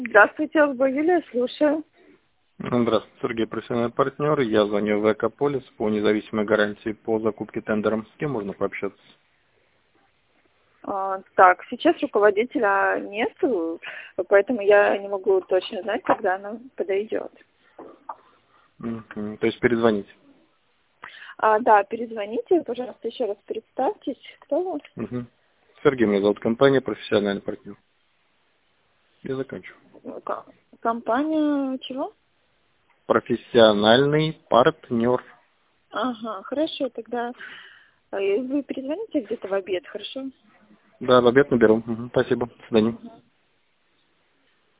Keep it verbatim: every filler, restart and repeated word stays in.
Здравствуйте, Алба Юлия, слушаю. Здравствуйте, Сергей, профессиональный партнер. Я звоню в Экополис по независимой гарантии по закупке тендером. С кем можно пообщаться? А, так, сейчас руководителя нету, поэтому я не могу точно знать, когда она подойдет. Мгм. То есть перезвонить. А, да, перезвоните, пожалуйста, еще раз представьтесь, кто вы? Мгм. Сергей, меня зовут, компания профессиональный партнер. Я заканчиваю. Ко- Компания чего? Профессиональный партнер. Ага, хорошо, тогда э, вы перезвоните где-то в обед, хорошо? Да, в обед наберу. Мгм. Спасибо. До свидания.